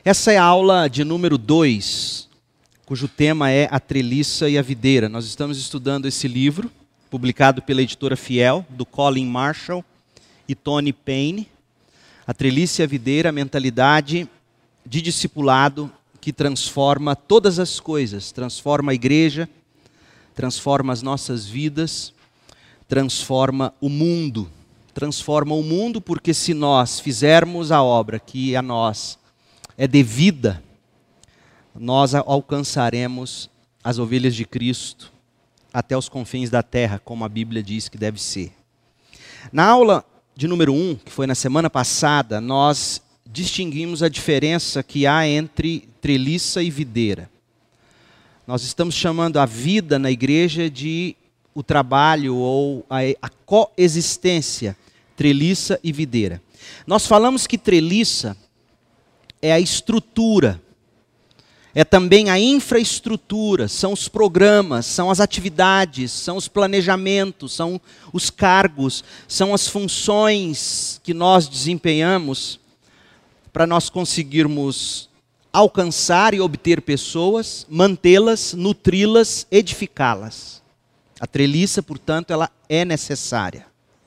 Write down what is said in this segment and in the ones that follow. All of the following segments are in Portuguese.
Essa é a aula de número 2, cujo tema é A Treliça e a Videira. Nós estamos estudando esse livro, publicado pela editora Fiel, do Colin Marshall e Tony Payne. A Treliça e a Videira, a mentalidade de discipulado que transforma todas as coisas, transforma a igreja, transforma as nossas vidas, transforma o mundo. Transforma o mundo porque se nós fizermos a obra que a nós é devida, nós alcançaremos as ovelhas de Cristo até os confins da terra, como a Bíblia diz que deve ser. Na aula de número 1, que foi na semana passada, nós distinguimos a diferença que há entre treliça e videira. Nós estamos chamando a vida na igreja de o trabalho ou a coexistência, treliça e videira. Nós falamos que treliça é a estrutura, é também a infraestrutura, são os programas, são as atividades, são os planejamentos, são os cargos, são as funções que nós desempenhamos para nós conseguirmos alcançar e obter pessoas, mantê-las, nutri-las, edificá-las. A treliça, portanto, ela é necessária.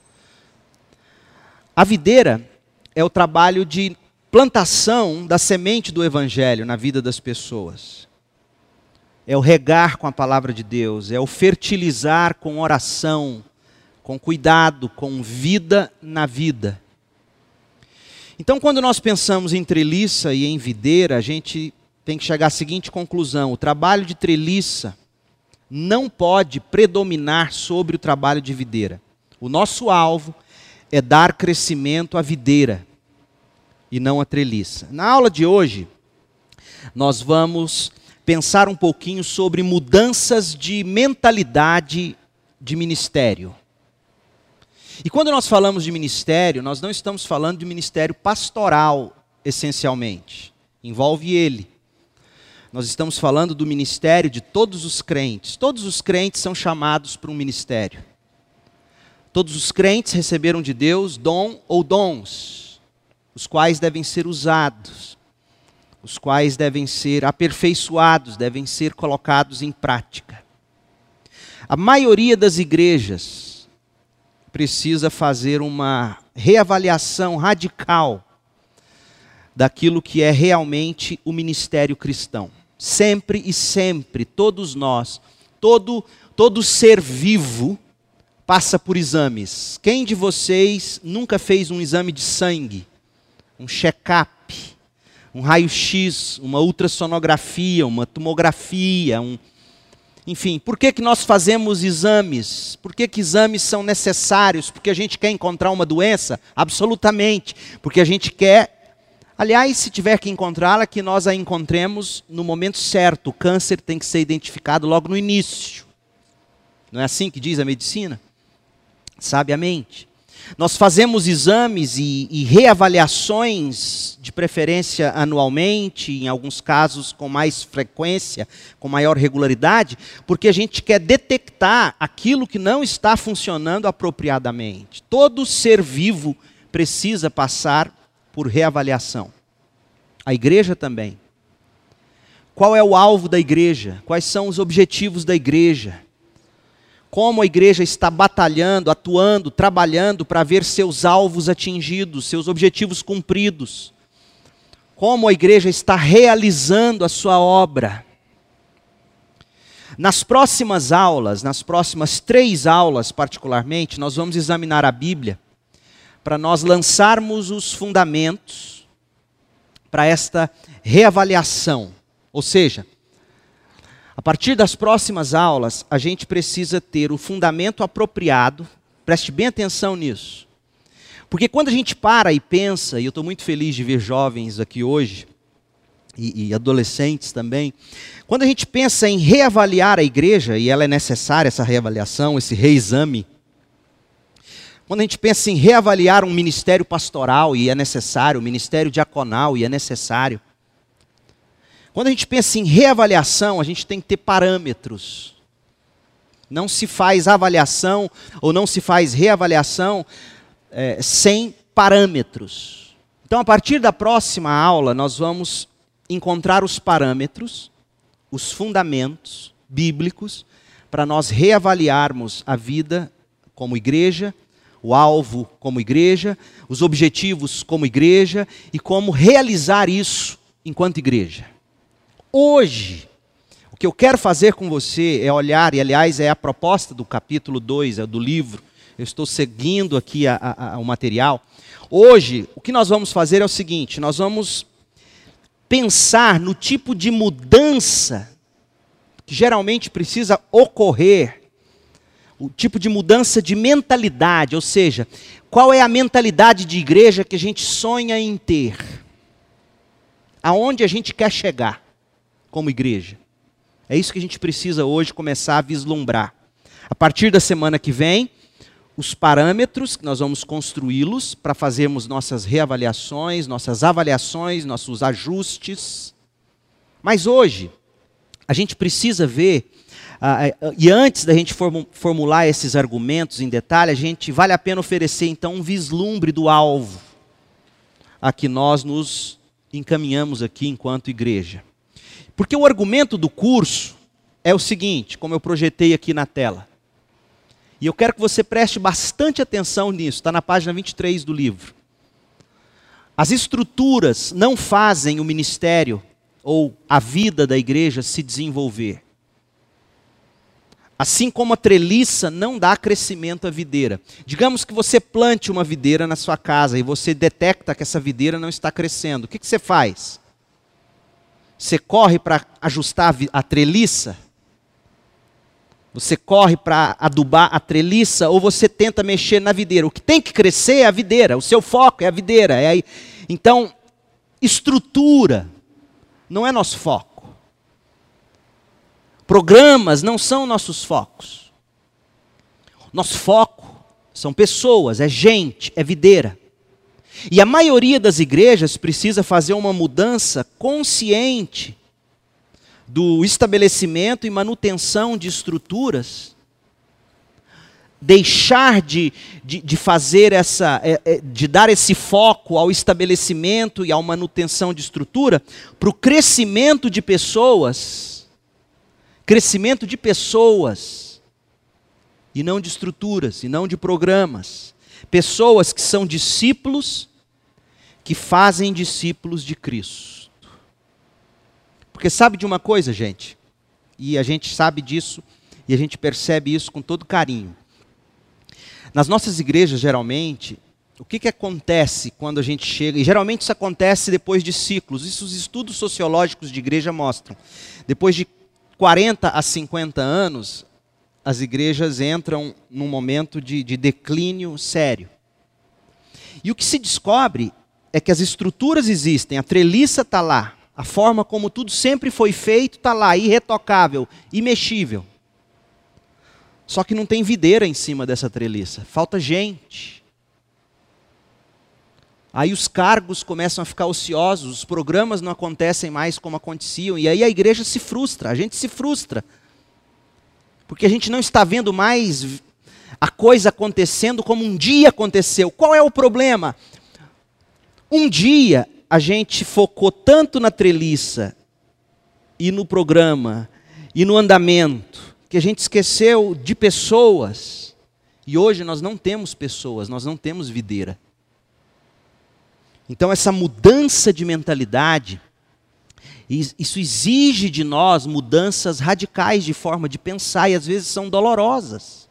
A videira é o trabalho de plantação da semente do Evangelho na vida das pessoas. É o regar com a palavra de Deus, é o fertilizar com oração, com cuidado, com vida na vida. Então, quando nós pensamos em treliça e em videira, a gente tem que chegar à seguinte conclusão: o trabalho de treliça não pode predominar sobre o trabalho de videira. O nosso alvo é dar crescimento à videira e não à treliça. Na aula de hoje, nós vamos pensar um pouquinho sobre mudanças de mentalidade de ministério. E quando nós falamos de ministério, nós não estamos falando de ministério pastoral, essencialmente. Envolve ele. Nós estamos falando do ministério de todos os crentes. Todos os crentes são chamados para um ministério. Todos os crentes receberam de Deus dom ou dons, os quais devem ser usados, os quais devem ser aperfeiçoados, devem ser colocados em prática. A maioria das igrejas precisa fazer uma reavaliação radical daquilo que é realmente o ministério cristão. Sempre e sempre, todos nós, todo ser vivo passa por exames. Quem de vocês nunca fez um exame de sangue? Um check-up, um raio-x, uma ultrassonografia, uma tomografia, Enfim, por que nós fazemos exames? Por que exames são necessários? Porque a gente quer encontrar uma doença? Absolutamente. Porque a gente quer, aliás, se tiver que encontrá-la, que nós a encontremos no momento certo. O câncer tem que ser identificado logo no início. Não é assim que diz a medicina? Sabiamente. Nós fazemos exames e reavaliações, de preferência anualmente, em alguns casos com mais frequência, com maior regularidade, porque a gente quer detectar aquilo que não está funcionando apropriadamente. Todo ser vivo precisa passar por reavaliação. A igreja também. Qual é o alvo da igreja? Quais são os objetivos da igreja? Como a igreja está batalhando, atuando, trabalhando para ver seus alvos atingidos, seus objetivos cumpridos. Como a igreja está realizando a sua obra. Nas próximas aulas, nas próximas 3 aulas particularmente, nós vamos examinar a Bíblia para nós lançarmos os fundamentos para esta reavaliação. Ou seja, a partir das próximas aulas, a gente precisa ter o fundamento apropriado, preste bem atenção nisso. Porque quando a gente para e pensa, e eu estou muito feliz de ver jovens aqui hoje, e adolescentes também, quando a gente pensa em reavaliar a igreja, e ela é necessária, essa reavaliação, esse reexame, quando a gente pensa em reavaliar um ministério pastoral, e é necessário, um ministério diaconal, e é necessário, quando a gente pensa em reavaliação, a gente tem que ter parâmetros. Não se faz avaliação ou não se faz reavaliação sem parâmetros. Então, a partir da próxima aula, nós vamos encontrar os parâmetros, os fundamentos bíblicos, para nós reavaliarmos a vida como igreja, o alvo como igreja, os objetivos como igreja e como realizar isso enquanto igreja. Hoje, o que eu quero fazer com você é olhar, e aliás é a proposta do capítulo 2, do livro, eu estou seguindo aqui o material. Hoje, o que nós vamos fazer é o seguinte, nós vamos pensar no tipo de mudança que geralmente precisa ocorrer, o tipo de mudança de mentalidade, ou seja, qual é a mentalidade de igreja que a gente sonha em ter? Aonde a gente quer chegar como igreja? É isso que a gente precisa hoje começar a vislumbrar. A partir da semana que vem, os parâmetros que nós vamos construí-los para fazermos nossas reavaliações, nossas avaliações, nossos ajustes. Mas hoje, a gente precisa ver, e antes da gente formular esses argumentos em detalhe, vale a pena oferecer então um vislumbre do alvo a que nós nos encaminhamos aqui enquanto igreja. Porque o argumento do curso é o seguinte, como eu projetei aqui na tela. E eu quero que você preste bastante atenção nisso, está na página 23 do livro. As estruturas não fazem o ministério ou a vida da igreja se desenvolver. Assim como a treliça não dá crescimento à videira. Digamos que você plante uma videira na sua casa e você detecta que essa videira não está crescendo. O que você faz? Você corre para ajustar a treliça? Você corre para adubar a treliça ou você tenta mexer na videira? O que tem que crescer é a videira, o seu foco é a videira. Então, estrutura não é nosso foco. Programas não são nossos focos. Nosso foco são pessoas, é gente, é videira. E a maioria das igrejas precisa fazer uma mudança consciente do estabelecimento e manutenção de estruturas, deixar de fazer de dar esse foco ao estabelecimento e à manutenção de estrutura para o crescimento de pessoas. Crescimento de pessoas, e não de estruturas, e não de programas. Pessoas que são discípulos, que fazem discípulos de Cristo. Porque sabe de uma coisa, gente? E a gente sabe disso, e a gente percebe isso com todo carinho. Nas nossas igrejas, geralmente, o que acontece quando a gente chega? E geralmente isso acontece depois de ciclos. Isso os estudos sociológicos de igreja mostram. Depois de 40 a 50 anos, as igrejas entram num momento de declínio sério. E o que se descobre é que as estruturas existem, a treliça está lá, a forma como tudo sempre foi feito está lá, irretocável, imexível. Só que não tem videira em cima dessa treliça, falta gente. Aí os cargos começam a ficar ociosos, os programas não acontecem mais como aconteciam, e aí a igreja se frustra, a gente se frustra. Porque a gente não está vendo mais a coisa acontecendo como um dia aconteceu. Qual é o problema? Um dia a gente focou tanto na treliça, e no programa, e no andamento, que a gente esqueceu de pessoas. E hoje nós não temos pessoas, nós não temos videira. Então essa mudança de mentalidade, isso exige de nós mudanças radicais de forma de pensar, e às vezes são dolorosas.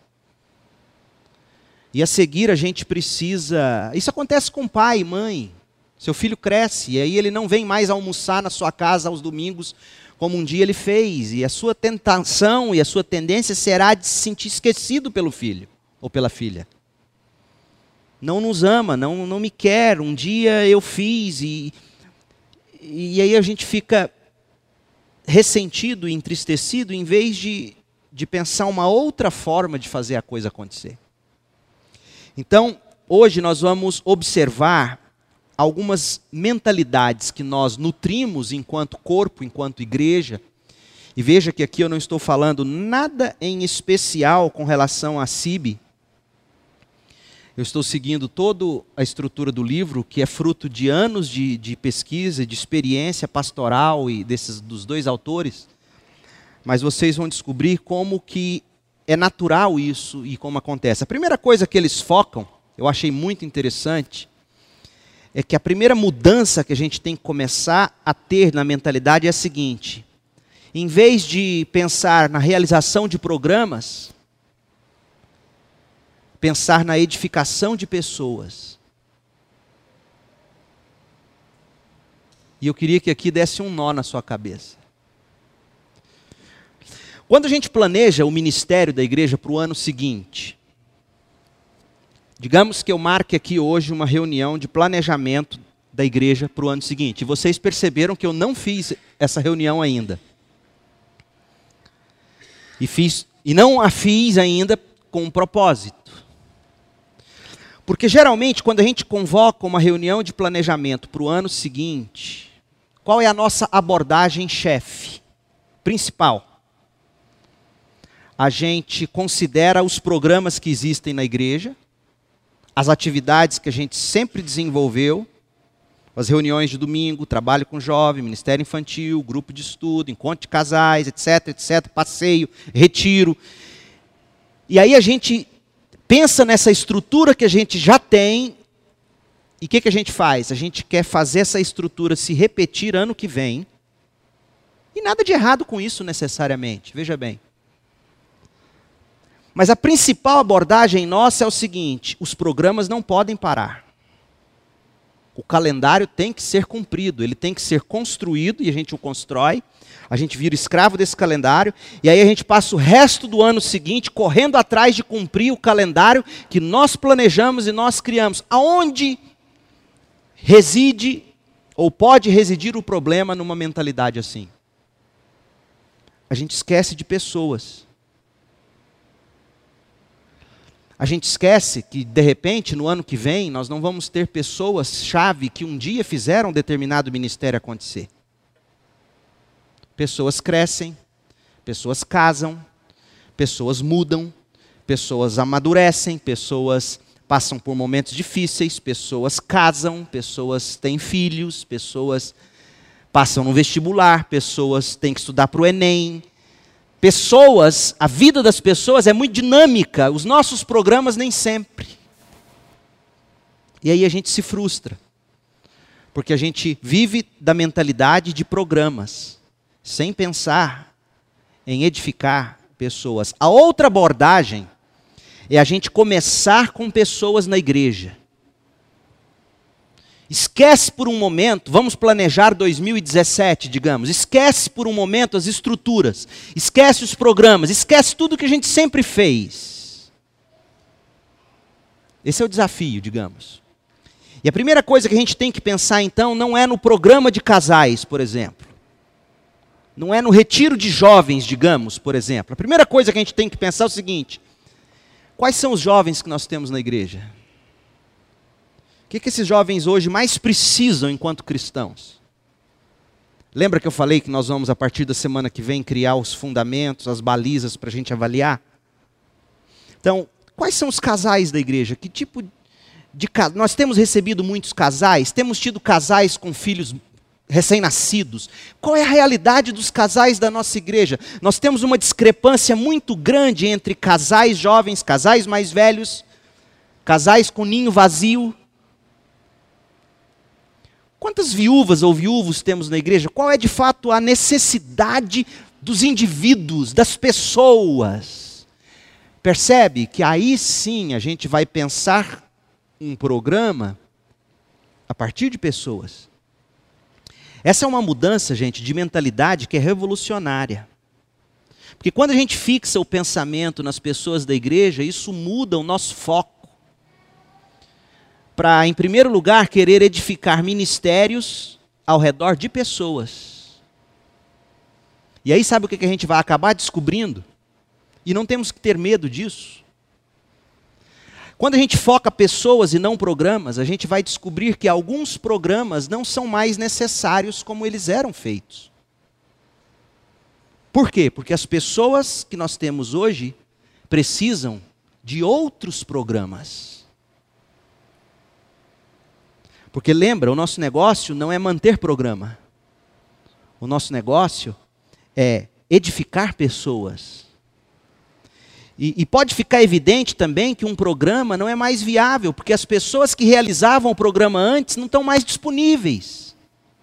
E a seguir a gente precisa... Isso acontece com pai e mãe. Seu filho cresce, e aí ele não vem mais almoçar na sua casa aos domingos, como um dia ele fez. E a sua tentação e a sua tendência será de se sentir esquecido pelo filho ou pela filha. Não nos ama, não me quer, um dia eu fiz, e aí a gente fica ressentido e entristecido, em vez de pensar uma outra forma de fazer a coisa acontecer. Então, hoje nós vamos observar algumas mentalidades que nós nutrimos enquanto corpo, enquanto igreja, e veja que aqui eu não estou falando nada em especial com relação à CIB. Eu estou seguindo toda a estrutura do livro, que é fruto de anos de pesquisa, de experiência pastoral e dos dois autores. Mas vocês vão descobrir como que é natural isso e como acontece. A primeira coisa que eles focam, eu achei muito interessante, é que a primeira mudança que a gente tem que começar a ter na mentalidade é a seguinte: em vez de pensar na realização de programas, pensar na edificação de pessoas. E eu queria que aqui desse um nó na sua cabeça. Quando a gente planeja o ministério da igreja para o ano seguinte, digamos que eu marque aqui hoje uma reunião de planejamento da igreja para o ano seguinte. E vocês perceberam que eu não fiz essa reunião ainda. E não a fiz ainda com um propósito. Porque geralmente quando a gente convoca uma reunião de planejamento para o ano seguinte, qual é a nossa abordagem chefe, principal? A gente considera os programas que existem na igreja, as atividades que a gente sempre desenvolveu, as reuniões de domingo, trabalho com jovem, ministério infantil, grupo de estudo, encontro de casais, etc, etc, passeio, retiro. E aí a gente pensa nessa estrutura que a gente já tem, e o que a gente faz? A gente quer fazer essa estrutura se repetir ano que vem, e nada de errado com isso necessariamente, veja bem. Mas a principal abordagem nossa é o seguinte: os programas não podem parar. O calendário tem que ser cumprido, ele tem que ser construído, e a gente o constrói, a gente vira escravo desse calendário, e aí a gente passa o resto do ano seguinte correndo atrás de cumprir o calendário que nós planejamos e nós criamos. Aonde reside, ou pode residir o problema numa mentalidade assim? A gente esquece de pessoas. A gente esquece que, de repente, no ano que vem, nós não vamos ter pessoas-chave que um dia fizeram um determinado ministério acontecer. Pessoas crescem, pessoas casam, pessoas mudam, pessoas amadurecem, pessoas passam por momentos difíceis, pessoas casam, pessoas têm filhos, pessoas passam no vestibular, pessoas têm que estudar para o Enem. Pessoas, a vida das pessoas é muito dinâmica, os nossos programas nem sempre. E aí a gente se frustra, porque a gente vive da mentalidade de programas, sem pensar em edificar pessoas. A outra abordagem é a gente começar com pessoas na igreja. Esquece por um momento, vamos planejar 2017, digamos. Esquece por um momento as estruturas, esquece os programas, esquece tudo que a gente sempre fez. Esse é o desafio, digamos. E a primeira coisa que a gente tem que pensar, então, não é no programa de casais, por exemplo. Não é no retiro de jovens, digamos, por exemplo. A primeira coisa que a gente tem que pensar é o seguinte: quais são os jovens que nós temos na igreja? O que esses jovens hoje mais precisam enquanto cristãos? Lembra que eu falei que nós vamos, a partir da semana que vem, criar os fundamentos, as balizas para a gente avaliar? Então, quais são os casais da igreja? Que tipo de casais? Nós temos recebido muitos casais, temos tido casais com filhos recém-nascidos. Qual é a realidade dos casais da nossa igreja? Nós temos uma discrepância muito grande entre casais jovens, casais mais velhos, casais com ninho vazio. Quantas viúvas ou viúvos temos na igreja? Qual é de fato a necessidade dos indivíduos, das pessoas? Percebe que aí sim a gente vai pensar um programa a partir de pessoas. Essa é uma mudança, gente, de mentalidade que é revolucionária. Porque quando a gente fixa o pensamento nas pessoas da igreja, isso muda o nosso foco. Para, em primeiro lugar, querer edificar ministérios ao redor de pessoas. E aí sabe o que a gente vai acabar descobrindo? E não temos que ter medo disso. Quando a gente foca pessoas e não programas, a gente vai descobrir que alguns programas não são mais necessários como eles eram feitos. Por quê? Porque as pessoas que nós temos hoje precisam de outros programas. Porque lembra, o nosso negócio não é manter programa. O nosso negócio é edificar pessoas. E pode ficar evidente também que um programa não é mais viável, porque as pessoas que realizavam o programa antes não estão mais disponíveis.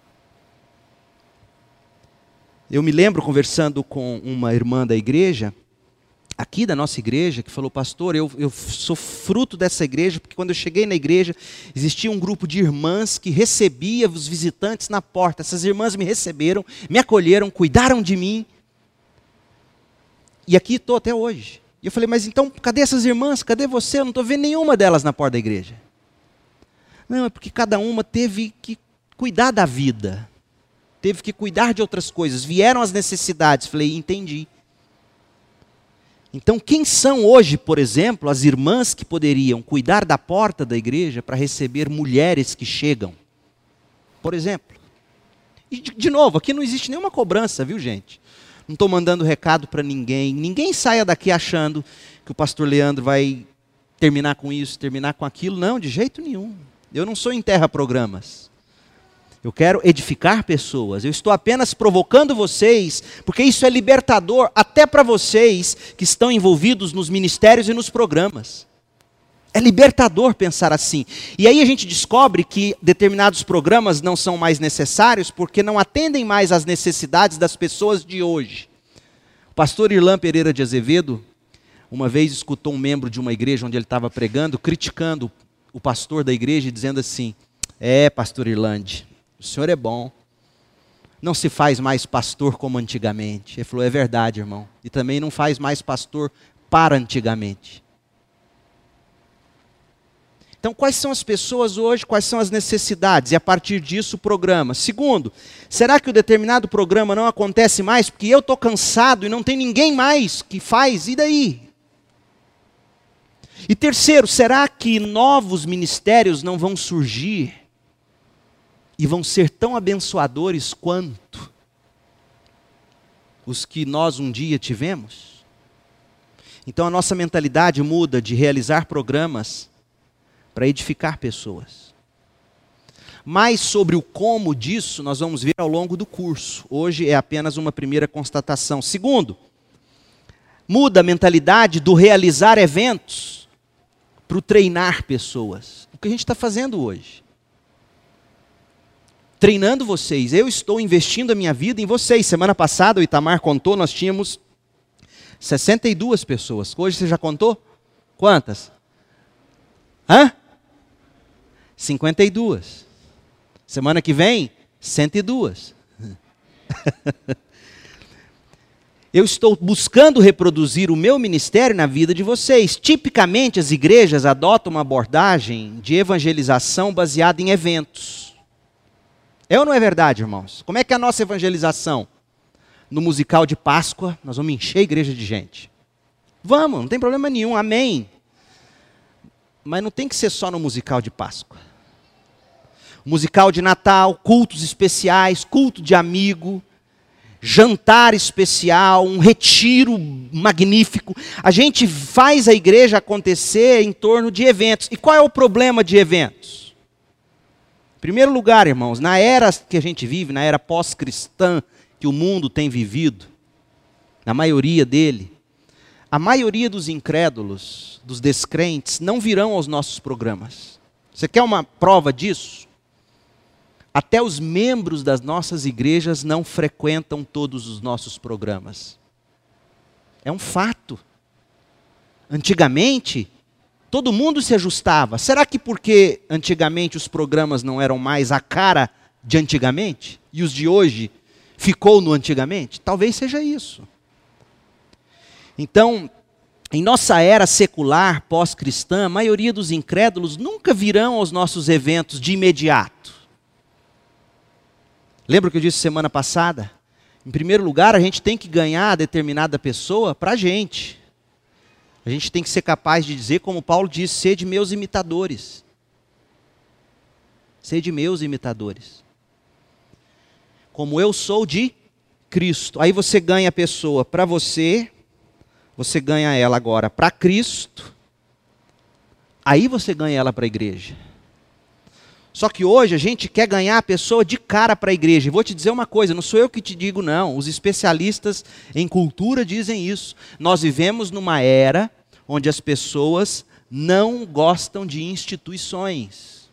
Eu me lembro conversando com uma irmã da igreja, aqui da nossa igreja, que falou: pastor, eu sou fruto dessa igreja, porque quando eu cheguei na igreja, existia um grupo de irmãs que recebia os visitantes na porta. Essas irmãs me receberam, me acolheram, cuidaram de mim. E aqui estou até hoje. E eu falei: mas então, cadê essas irmãs? Cadê você? Eu não estou vendo nenhuma delas na porta da igreja. Não, é porque cada uma teve que cuidar da vida. Teve que cuidar de outras coisas. Vieram as necessidades. Falei: entendi. Então, quem são hoje, por exemplo, as irmãs que poderiam cuidar da porta da igreja para receber mulheres que chegam? Por exemplo. E, de novo, aqui não existe nenhuma cobrança, viu, gente? Não estou mandando recado para ninguém. Ninguém saia daqui achando que o pastor Leandro vai terminar com isso, terminar com aquilo. Não, de jeito nenhum. Eu não sou enterra programas. Eu quero edificar pessoas. Eu estou apenas provocando vocês, porque isso é libertador até para vocês que estão envolvidos nos ministérios e nos programas. É libertador pensar assim. E aí a gente descobre que determinados programas não são mais necessários porque não atendem mais às necessidades das pessoas de hoje. O pastor Irlan Pereira de Azevedo, uma vez escutou um membro de uma igreja onde ele estava pregando, criticando o pastor da igreja e dizendo assim: pastor Irlande, o senhor é bom, não se faz mais pastor como antigamente. Ele falou: é verdade, irmão, e também não faz mais pastor para antigamente. Então, quais são as pessoas hoje, quais são as necessidades? E a partir disso o programa. Segundo, será que o determinado programa não acontece mais porque eu estou cansado e não tem ninguém mais que faz? E daí? E terceiro, será que novos ministérios não vão surgir e vão ser tão abençoadores quanto os que nós um dia tivemos? Então a nossa mentalidade muda de realizar programas para edificar pessoas. Mais sobre o como disso nós vamos ver ao longo do curso. Hoje é apenas uma primeira constatação. Segundo, muda a mentalidade do realizar eventos para o treinar pessoas. O que a gente está fazendo hoje? Treinando vocês. Eu estou investindo a minha vida em vocês. Semana passada o Itamar contou, nós tínhamos 62 pessoas. Hoje você já contou? Quantas? 52. Semana que vem, 102. Eu estou buscando reproduzir o meu ministério na vida de vocês. Tipicamente, as igrejas adotam uma abordagem de evangelização baseada em eventos. É ou não é verdade, irmãos? Como é que é a nossa evangelização? No musical de Páscoa, nós vamos encher a igreja de gente. Vamos, não tem problema nenhum, amém. Mas não tem que ser só no musical de Páscoa. Musical de Natal, cultos especiais, culto de amigo, jantar especial, um retiro magnífico. A gente faz a igreja acontecer em torno de eventos. E qual é o problema de eventos? Em primeiro lugar, irmãos, na era que a gente vive, na era pós-cristã que o mundo tem vivido, na maioria dele, a maioria dos incrédulos, dos descrentes, não virão aos nossos programas. Você quer uma prova disso? Até os membros das nossas igrejas não frequentam todos os nossos programas. É um fato. Antigamente, todo mundo se ajustava. Será que porque antigamente os programas não eram mais a cara de antigamente? E os de hoje ficou no antigamente? Talvez seja isso. Então, em nossa era secular, pós-cristã, a maioria dos incrédulos nunca virão aos nossos eventos de imediato. Lembra o que eu disse semana passada? Em primeiro lugar, a gente tem que ganhar determinada pessoa para a gente. A gente tem que ser capaz de dizer, como Paulo disse: sede meus imitadores. Sede meus imitadores. Como eu sou de Cristo. Aí você ganha a pessoa para você, você ganha ela agora para Cristo, aí você ganha ela para a igreja. Só que hoje a gente quer ganhar a pessoa de cara para a igreja. E vou te dizer uma coisa, não sou eu que te digo não, os especialistas em cultura dizem isso. Nós vivemos numa era onde as pessoas não gostam de instituições.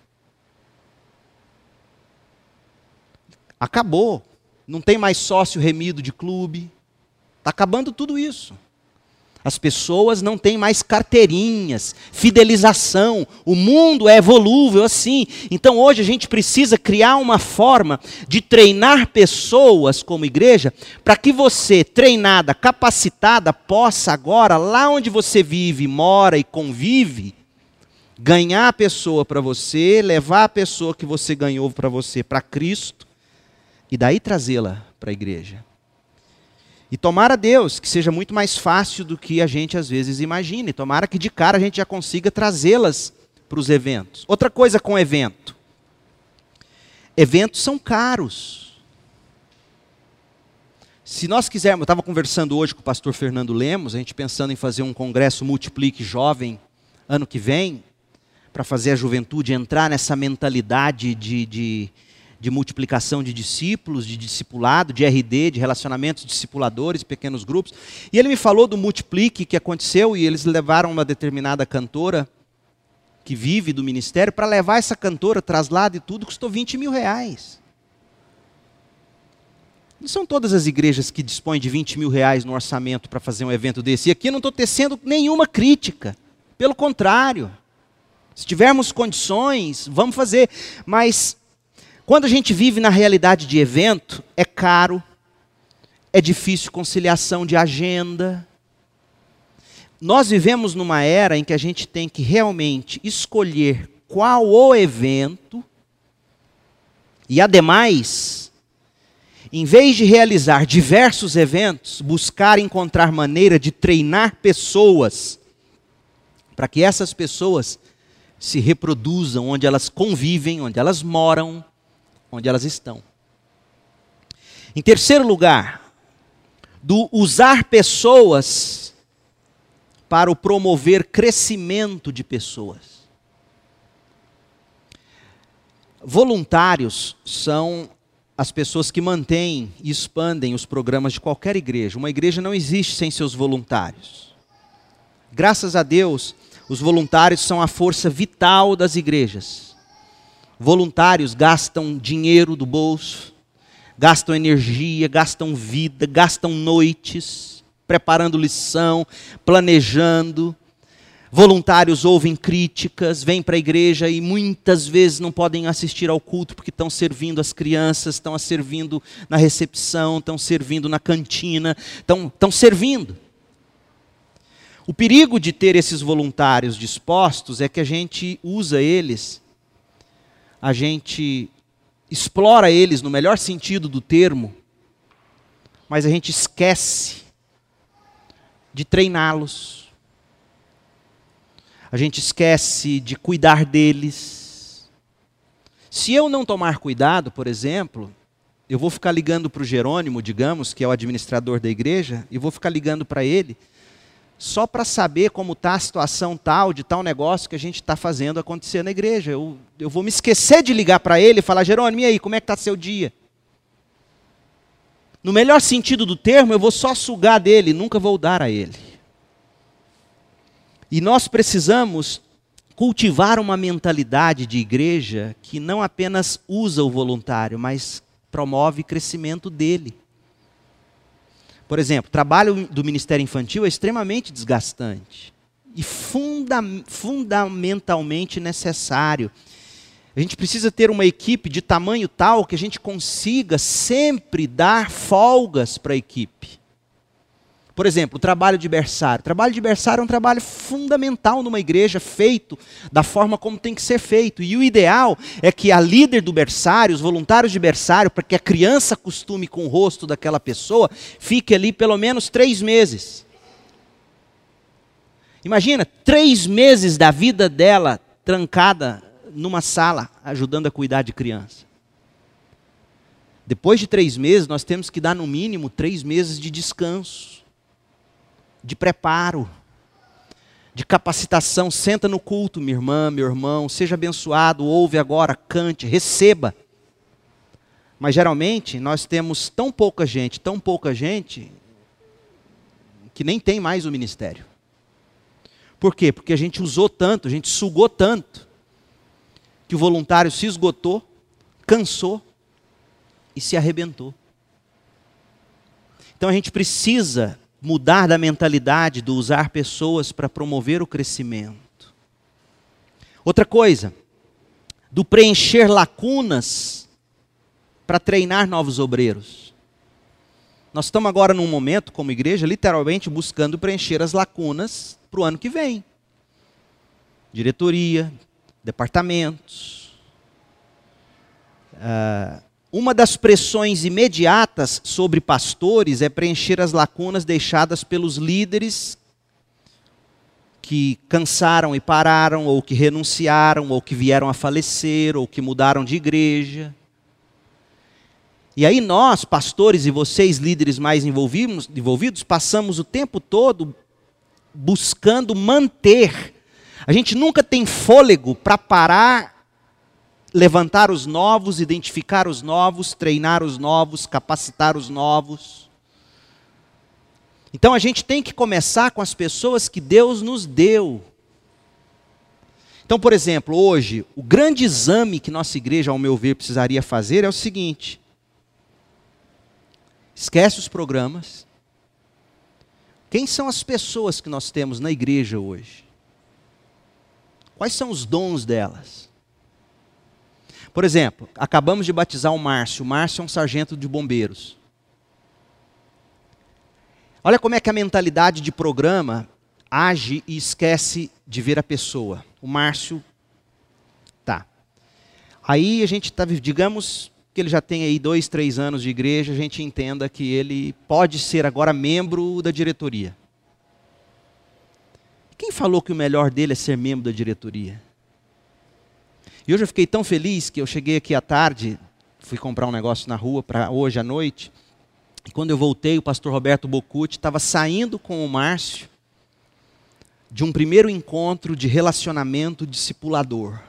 Acabou. Não tem mais sócio remido de clube. Está acabando tudo isso. As pessoas não têm mais carteirinhas, fidelização. O mundo é volúvel assim. Então hoje a gente precisa criar uma forma de treinar pessoas como igreja, para que você, treinada, capacitada, possa agora, lá onde você vive, mora e convive, ganhar a pessoa para você, levar a pessoa que você ganhou para você para Cristo, e daí trazê-la para a igreja. E tomara Deus que seja muito mais fácil do que a gente às vezes imagina. E tomara que de cara a gente já consiga trazê-las para os eventos. Outra coisa com evento. Eventos são caros. Se nós quisermos, eu estava conversando hoje com o pastor Fernando Lemos, a gente pensando em fazer um congresso Multiplique Jovem ano que vem, para fazer a juventude entrar nessa mentalidade de multiplicação de discípulos, de discipulado, de RD, de relacionamentos discipuladores, pequenos grupos. E ele me falou do Multiplique que aconteceu, e eles levaram uma determinada cantora que vive do ministério, para levar essa cantora, traslado e tudo, custou R$20 mil. Não são todas as igrejas que dispõem de R$20 mil no orçamento para fazer um evento desse. E aqui eu não estou tecendo nenhuma crítica. Pelo contrário. Se tivermos condições, vamos fazer. Mas quando a gente vive na realidade de evento, é caro, é difícil conciliação de agenda. Nós vivemos numa era em que a gente tem que realmente escolher qual o evento, e ademais, em vez de realizar diversos eventos, buscar encontrar maneira de treinar pessoas, para que essas pessoas se reproduzam onde elas convivem, onde elas moram, onde elas estão. Em terceiro lugar, do usar pessoas para o promover crescimento de pessoas. Voluntários são as pessoas que mantêm e expandem os programas de qualquer igreja. Uma igreja não existe sem seus voluntários. Graças a Deus, os voluntários são a força vital das igrejas. Voluntários gastam dinheiro do bolso, gastam energia, gastam vida, gastam noites, preparando lição, planejando. Voluntários ouvem críticas, vêm para a igreja e muitas vezes não podem assistir ao culto porque estão servindo as crianças, estão servindo na recepção, estão servindo na cantina, estão servindo. O perigo de ter esses voluntários dispostos é que a gente usa eles, a gente explora eles no melhor sentido do termo, mas a gente esquece de treiná-los. A gente esquece de cuidar deles. Se eu não tomar cuidado, por exemplo, eu vou ficar ligando para o Jerônimo, digamos, que é o administrador da igreja, e vou ficar ligando para ele, só para saber como está a situação tal, de tal negócio que a gente está fazendo acontecer na igreja. Eu vou me esquecer de ligar para ele e falar, Jerônimo, e aí, como é que está seu dia? No melhor sentido do termo, eu vou só sugar dele, nunca vou dar a ele. E nós precisamos cultivar uma mentalidade de igreja que não apenas usa o voluntário, mas promove o crescimento dele. Por exemplo, o trabalho do Ministério Infantil é extremamente desgastante e fundamentalmente necessário. A gente precisa ter uma equipe de tamanho tal que a gente consiga sempre dar folgas para a equipe. Por exemplo, o trabalho de berçário. O trabalho de berçário é um trabalho fundamental numa igreja, feito da forma como tem que ser feito. E o ideal é que a líder do berçário, os voluntários de berçário, para que a criança acostume com o rosto daquela pessoa, fique ali pelo menos 3 meses. Imagina, 3 meses da vida dela trancada numa sala, ajudando a cuidar de criança. Depois de 3 meses, nós temos que dar no mínimo 3 meses de descanso, de preparo, de capacitação. Senta no culto, minha irmã, meu irmão, seja abençoado, ouve agora, cante, receba. Mas geralmente nós temos tão pouca gente, que nem tem mais o ministério. Por quê? Porque a gente usou tanto, a gente sugou tanto, que o voluntário se esgotou, cansou e se arrebentou. Então a gente precisa mudar da mentalidade do usar pessoas para promover o crescimento. Outra coisa, do preencher lacunas para treinar novos obreiros. Nós estamos agora num momento, como igreja, literalmente buscando preencher as lacunas para o ano que vem. Diretoria, departamentos. Uma das pressões imediatas sobre pastores é preencher as lacunas deixadas pelos líderes que cansaram e pararam, ou que renunciaram, ou que vieram a falecer, ou que mudaram de igreja. E aí nós, pastores e vocês, líderes mais envolvidos, passamos o tempo todo buscando manter. A gente nunca tem fôlego para parar, levantar os novos, identificar os novos, treinar os novos, capacitar os novos. Então a gente tem que começar com as pessoas que Deus nos deu. Então, por exemplo, hoje, o grande exame que nossa igreja, ao meu ver, precisaria fazer é o seguinte: esquece os programas. Quem são as pessoas que nós temos na igreja hoje? Quais são os dons delas? Por exemplo, acabamos de batizar o Márcio. O Márcio é um sargento de bombeiros. Olha como é que a mentalidade de programa age e esquece de ver a pessoa. O Márcio, tá. Aí a gente está, digamos que ele já tem aí 2, 3 anos de igreja, a gente entenda que ele pode ser agora membro da diretoria. Quem falou que o melhor dele é ser membro da diretoria? E hoje eu fiquei tão feliz que eu cheguei aqui à tarde, fui comprar um negócio na rua para hoje à noite, e quando eu voltei, o pastor Roberto Bocucci estava saindo com o Márcio de um primeiro encontro de relacionamento discipulador.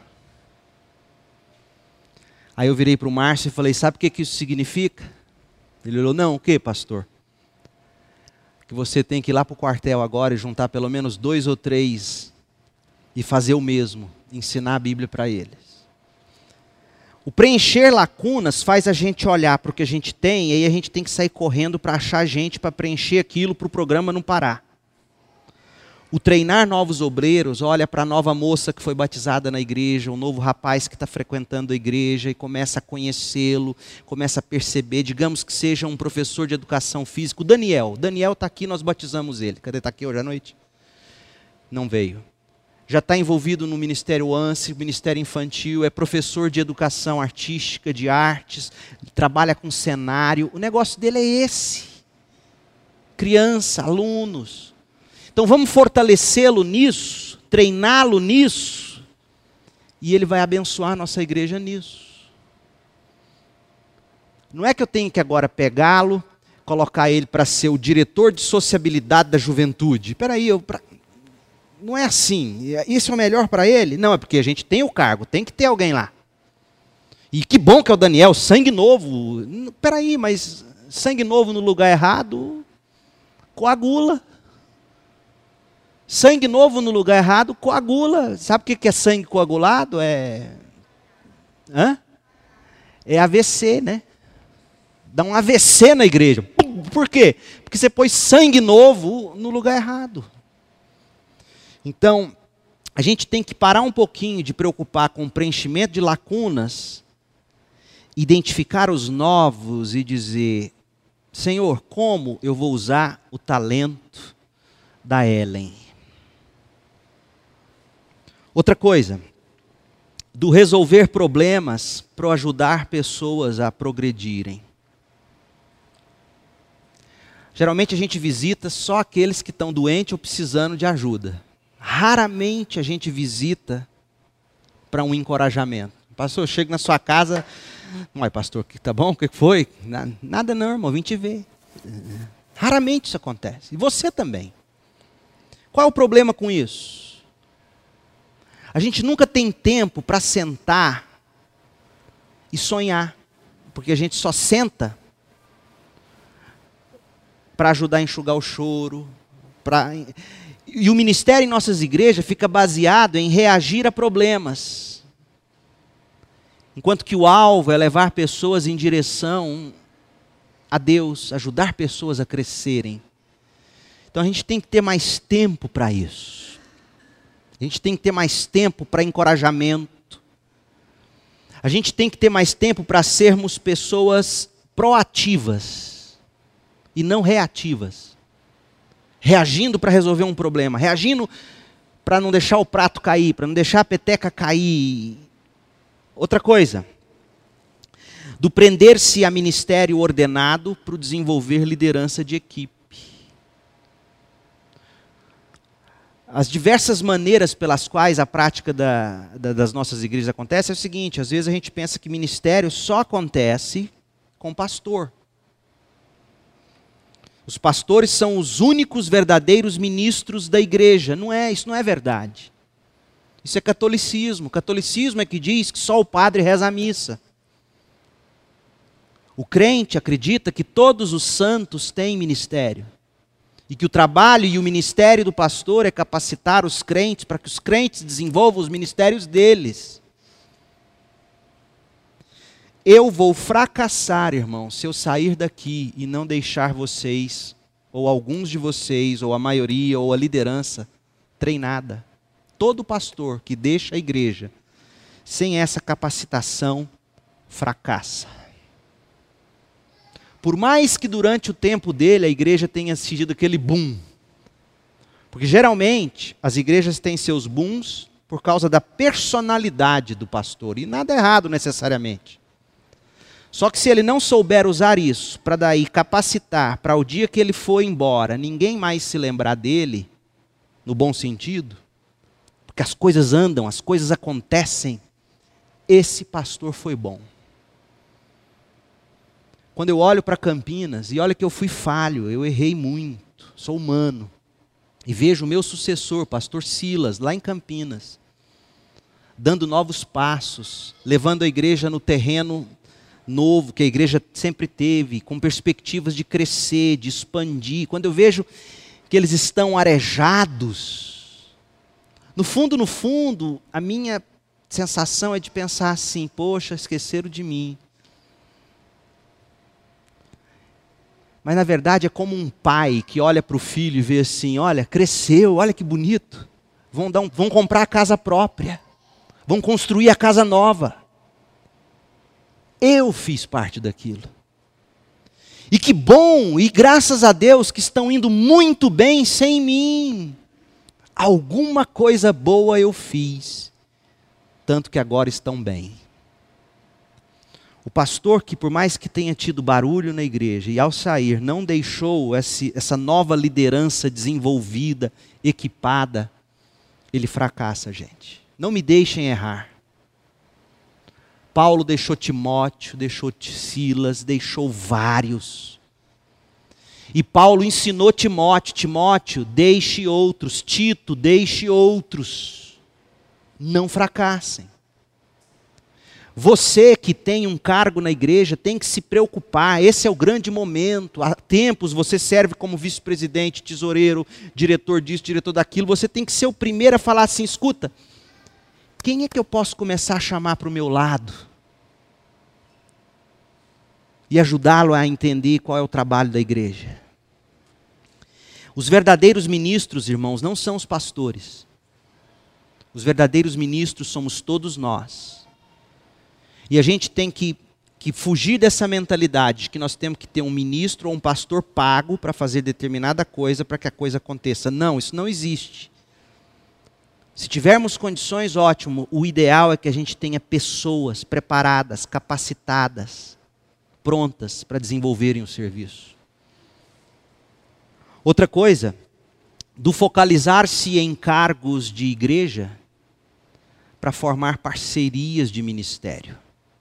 Aí eu virei para o Márcio e falei: sabe o que isso significa? Ele olhou: não, o que, pastor? Que você tem que ir lá para o quartel agora e juntar pelo menos 2 ou 3 e fazer o mesmo, ensinar a Bíblia para eles. O preencher lacunas faz a gente olhar para o que a gente tem, e aí a gente tem que sair correndo para achar gente para preencher aquilo, para o programa não parar. O treinar novos obreiros, olha para a nova moça que foi batizada na igreja, o novo rapaz que está frequentando a igreja e começa a conhecê-lo, começa a perceber, digamos que seja um professor de educação física, o Daniel está aqui, nós batizamos ele. Cadê? Está aqui hoje à noite? Não veio. Já está envolvido no Ministério ANSI, Ministério Infantil, é professor de educação artística, de artes, trabalha com cenário. O negócio dele é esse. Criança, alunos. Então vamos fortalecê-lo nisso, treiná-lo nisso, e ele vai abençoar a nossa igreja nisso. Não é que eu tenho que agora pegá-lo, colocar ele para ser o diretor de sociabilidade da juventude. Espera aí, não é assim. Isso é o melhor para ele? Não, é porque a gente tem o cargo, tem que ter alguém lá. E que bom que é o Daniel, sangue novo. Espera aí, mas sangue novo no lugar errado coagula. Sangue novo no lugar errado coagula. Sabe o que é sangue coagulado? É AVC, né? Dá um AVC na igreja. Por quê? Porque você pôs sangue novo no lugar errado. Então, a gente tem que parar um pouquinho de preocupar com o preenchimento de lacunas, identificar os novos e dizer: Senhor, como eu vou usar o talento da Ellen? Outra coisa, do resolver problemas para ajudar pessoas a progredirem. Geralmente a gente visita só aqueles que estão doentes ou precisando de ajuda. Raramente a gente visita para um encorajamento. Pastor, eu chego na sua casa, mas pastor, tá bom? O que foi? Nada não, irmão, vim te ver. Raramente isso acontece. E você também. Qual é o problema com isso? A gente nunca tem tempo para sentar e sonhar, porque a gente só senta para ajudar a enxugar o choro. E o ministério em nossas igrejas fica baseado em reagir a problemas, enquanto que o alvo é levar pessoas em direção a Deus, ajudar pessoas a crescerem. Então a gente tem que ter mais tempo para isso. A gente tem que ter mais tempo para encorajamento. A gente tem que ter mais tempo para sermos pessoas proativas e não reativas. Reagindo para resolver um problema, reagindo para não deixar o prato cair, para não deixar a peteca cair. Outra coisa, do prender-se a ministério ordenado para o desenvolver liderança de equipe. As diversas maneiras pelas quais a prática das nossas igrejas acontece é o seguinte: às vezes a gente pensa que ministério só acontece com pastor. Os pastores são os únicos verdadeiros ministros da igreja. Não é, isso não é verdade. Isso é catolicismo. O catolicismo é que diz que só o padre reza a missa. O crente acredita que todos os santos têm ministério. E que o trabalho e o ministério do pastor é capacitar os crentes para que os crentes desenvolvam os ministérios deles. Eu vou fracassar, irmão, se eu sair daqui e não deixar vocês, ou alguns de vocês, ou a maioria, ou a liderança, treinada. Todo pastor que deixa a igreja sem essa capacitação, fracassa. Por mais que durante o tempo dele a igreja tenha sido aquele boom. Porque geralmente as igrejas têm seus booms por causa da personalidade do pastor. E nada errado necessariamente. Só que se ele não souber usar isso para daí capacitar para o dia que ele for embora, ninguém mais se lembrar dele, no bom sentido, porque as coisas andam, as coisas acontecem, esse pastor foi bom. Quando eu olho para Campinas, e olha que eu fui falho, eu errei muito, sou humano, e vejo o meu sucessor, pastor Silas, lá em Campinas, dando novos passos, levando a igreja no terreno novo que a igreja sempre teve, com perspectivas de crescer, de expandir. Quando eu vejo que eles estão arejados, no fundo, a minha sensação é de pensar assim: poxa, esqueceram de mim. Mas na verdade é como um pai que olha para o filho e vê assim: olha, cresceu, olha que bonito. Vão comprar a casa própria, vão construir a casa nova. Eu fiz parte daquilo. E que bom, e graças a Deus que estão indo muito bem sem mim. Alguma coisa boa eu fiz, tanto que agora estão bem. O pastor que, por mais que tenha tido barulho na igreja, e ao sair não deixou essa nova liderança desenvolvida, equipada, ele fracassa, gente. Não me deixem errar. Paulo deixou Timóteo, deixou Silas, deixou vários. E Paulo ensinou Timóteo, deixe outros. Tito, deixe outros. Não fracassem. Você que tem um cargo na igreja tem que se preocupar, esse é o grande momento. Há tempos você serve como vice-presidente, tesoureiro, diretor disso, diretor daquilo. Você tem que ser o primeiro a falar assim: escuta, quem é que eu posso começar a chamar para o meu lado? E ajudá-lo a entender qual é o trabalho da igreja. Os verdadeiros ministros, irmãos, não são os pastores. Os verdadeiros ministros somos todos nós. E a gente tem que fugir dessa mentalidade de que nós temos que ter um ministro ou um pastor pago para fazer determinada coisa para que a coisa aconteça. Não, isso não existe. Se tivermos condições, ótimo. O ideal é que a gente tenha pessoas preparadas, capacitadas, prontas para desenvolverem o serviço. Outra coisa, do focalizar-se em cargos de igreja para formar parcerias de ministério.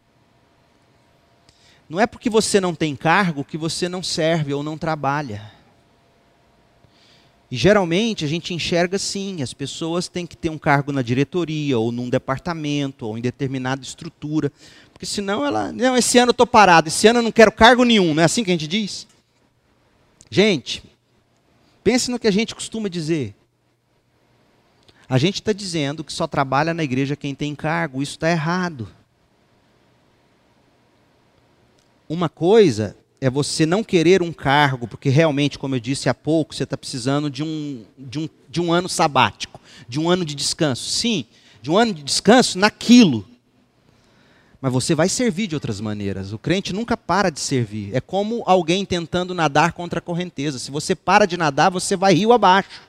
Não é porque você não tem cargo que você não serve ou não trabalha. E geralmente a gente enxerga assim, as pessoas têm que ter um cargo na diretoria, ou num departamento, ou em determinada estrutura. Porque senão não, esse ano eu estou parado, esse ano eu não quero cargo nenhum, não é assim que a gente diz? Gente, pense no que a gente costuma dizer. A gente está dizendo que só trabalha na igreja quem tem cargo, isso está errado. Uma coisa é você não querer um cargo, porque realmente, como eu disse há pouco, você está precisando de um ano sabático, de um ano de descanso. Sim, de um ano de descanso naquilo. Mas você vai servir de outras maneiras. O crente nunca para de servir. É como alguém tentando nadar contra a correnteza. Se você para de nadar, você vai rio abaixo.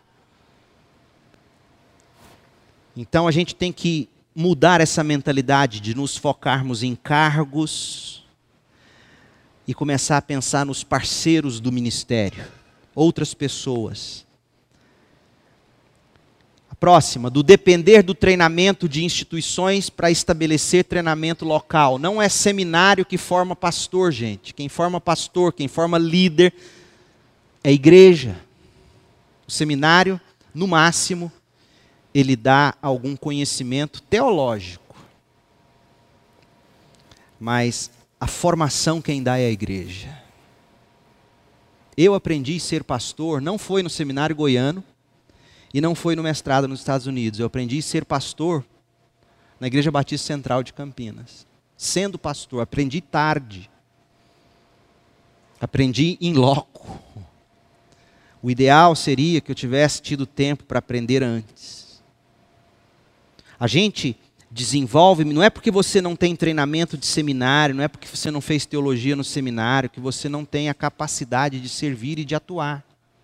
Então a gente tem que mudar essa mentalidade de nos focarmos em cargos e começar a pensar nos parceiros do ministério, outras pessoas. A próxima, do depender do treinamento de instituições para estabelecer treinamento local. Não é seminário que forma pastor, gente. Quem forma pastor, quem forma líder é igreja. O seminário, no máximo, ele dá algum conhecimento teológico. Mas a formação quem dá é a igreja. Eu aprendi a ser pastor, não foi no seminário goiano e não foi no mestrado nos Estados Unidos. Eu aprendi a ser pastor na Igreja Batista Central de Campinas. Sendo pastor, aprendi tarde. Aprendi in loco. O ideal seria que eu tivesse tido tempo para aprender antes. A gente desenvolve, não é porque você não tem treinamento de seminário, não é porque você não fez teologia no seminário, que você não tem a capacidade de servir e de atuar.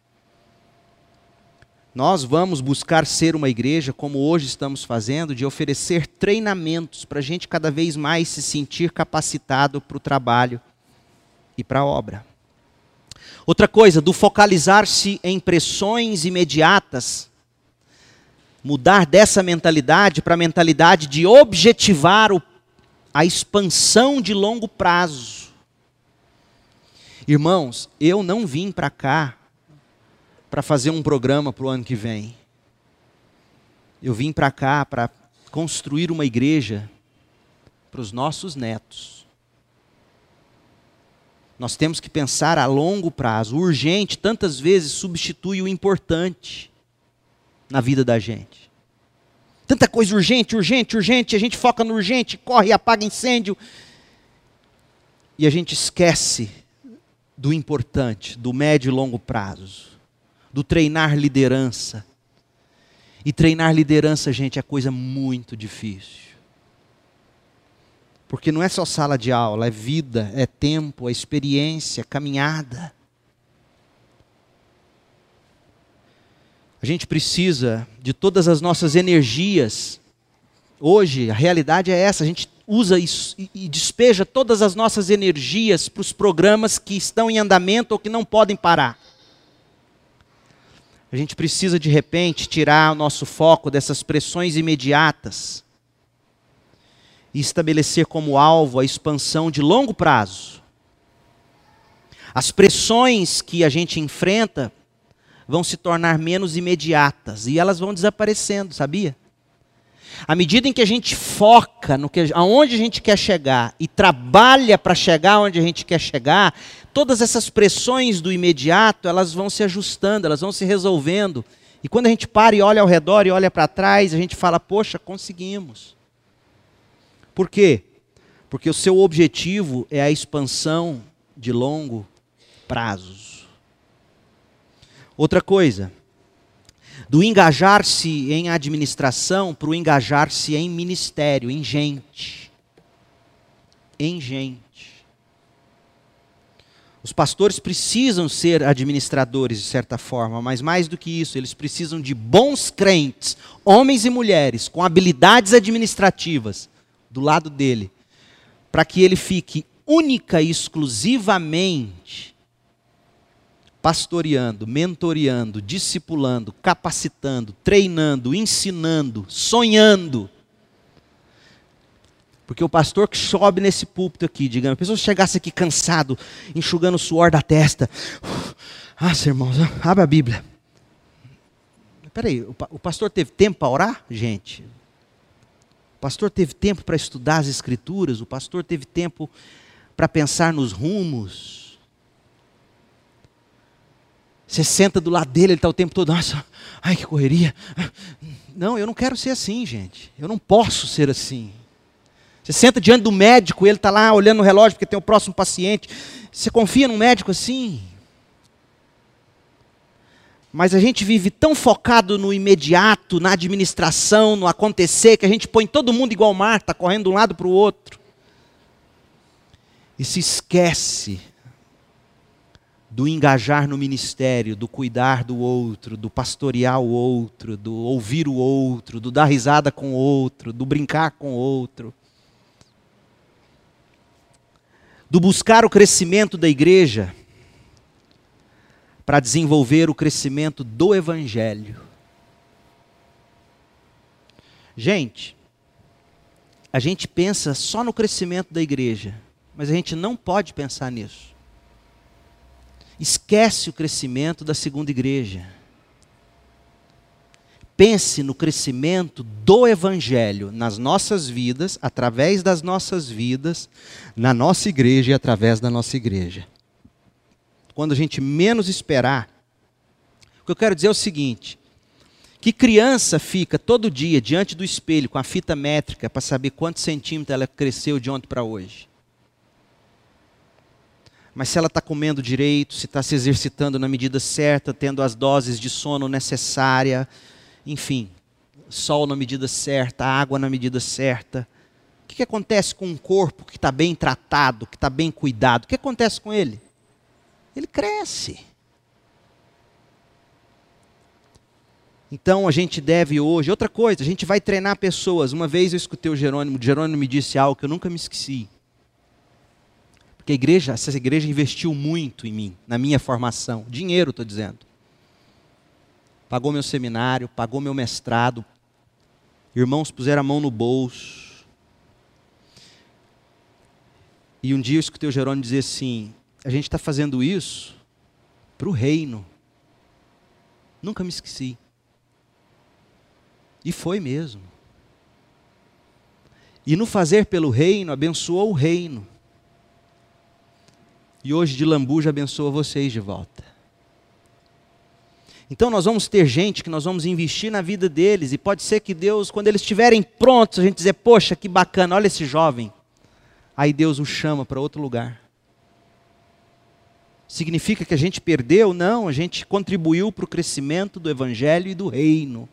Nós vamos buscar ser uma igreja, como hoje estamos fazendo, de oferecer treinamentos para a gente cada vez mais se sentir capacitado para o trabalho e para a obra. Outra coisa, do focalizar-se em pressões imediatas, mudar dessa mentalidade para a mentalidade de objetivar a expansão de longo prazo. Irmãos, eu não vim para cá para fazer um programa para o ano que vem. Eu vim para cá para construir uma igreja para os nossos netos. Nós temos que pensar a longo prazo. O urgente tantas vezes substitui o importante na vida da gente. Tanta coisa urgente, urgente, urgente, a gente foca no urgente, corre e apaga incêndio. E a gente esquece do importante, do médio e longo prazo, do treinar liderança. E treinar liderança, gente, é coisa muito difícil. Porque não é só sala de aula, é vida, é tempo, é experiência, caminhada. A gente precisa de todas as nossas energias. Hoje, a realidade é essa, a gente usa isso e despeja todas as nossas energias para os programas que estão em andamento ou que não podem parar. A gente precisa, de repente, tirar o nosso foco dessas pressões imediatas e estabelecer como alvo a expansão de longo prazo. As pressões que a gente enfrenta vão se tornar menos imediatas e elas vão desaparecendo, sabia? À medida em que a gente foca aonde a gente quer chegar e trabalha para chegar onde a gente quer chegar, todas essas pressões do imediato, elas vão se ajustando, elas vão se resolvendo. E quando a gente para e olha ao redor e olha para trás, a gente fala, poxa, conseguimos. Por quê? Porque o seu objetivo é a expansão de longo prazo. Outra coisa, do engajar-se em administração para o engajar-se em ministério, em gente. Em gente. Os pastores precisam ser administradores, de certa forma, mas mais do que isso, eles precisam de bons crentes, homens e mulheres, com habilidades administrativas, do lado dele, para que ele fique única e exclusivamente pastoreando, mentoreando, discipulando, capacitando, treinando, ensinando, sonhando. Porque o pastor que sobe nesse púlpito aqui, digamos, a pessoa chegasse aqui cansado, enxugando o suor da testa. Irmãos, abre a Bíblia. Peraí, o pastor teve tempo para orar, gente? O pastor teve tempo para estudar as Escrituras? O pastor teve tempo para pensar nos rumos? Você senta do lado dele, ele está o tempo todo, nossa, ai que correria. Não, eu não quero ser assim, gente. Eu não posso ser assim. Você senta diante do médico, ele está lá olhando no relógio porque tem o próximo paciente. Você confia num médico assim? Mas a gente vive tão focado no imediato, na administração, no acontecer, que a gente põe todo mundo igual Marta, correndo de um lado para o outro. E se esquece do engajar no ministério, do cuidar do outro, do pastorear o outro, do ouvir o outro, do dar risada com o outro, do brincar com o outro. Do buscar o crescimento da igreja para desenvolver o crescimento do Evangelho. Gente, a gente pensa só no crescimento da igreja, mas a gente não pode pensar nisso. Esquece o crescimento da segunda igreja. Pense no crescimento do Evangelho nas nossas vidas, através das nossas vidas, na nossa igreja e através da nossa igreja. Quando a gente menos esperar, o que eu quero dizer é o seguinte, que criança fica todo dia diante do espelho com a fita métrica para saber quantos centímetros ela cresceu de ontem para hoje? Mas se ela está comendo direito, se está se exercitando na medida certa, tendo as doses de sono necessárias, enfim, sol na medida certa, água na medida certa. O que acontece com um corpo que está bem tratado, que está bem cuidado? O que acontece com ele? Ele cresce. Então a gente deve hoje, outra coisa, a gente vai treinar pessoas. Uma vez eu escutei o Jerônimo me disse algo que eu nunca me esqueci. Porque essa igreja investiu muito em mim, na minha formação. Dinheiro, estou dizendo. Pagou meu seminário, pagou meu mestrado. Irmãos puseram a mão no bolso. E um dia eu escutei o Jerônimo dizer assim, a gente está fazendo isso para o reino. Nunca me esqueci. E foi mesmo. E no fazer pelo reino, abençoou o reino. E hoje de Lambuja abençoa vocês de volta. Então nós vamos ter gente que nós vamos investir na vida deles. E pode ser que Deus, quando eles estiverem prontos, a gente dizer, poxa, que bacana, olha esse jovem. Aí Deus o chama para outro lugar. Significa que a gente perdeu? Não, a gente contribuiu para o crescimento do Evangelho e do reino.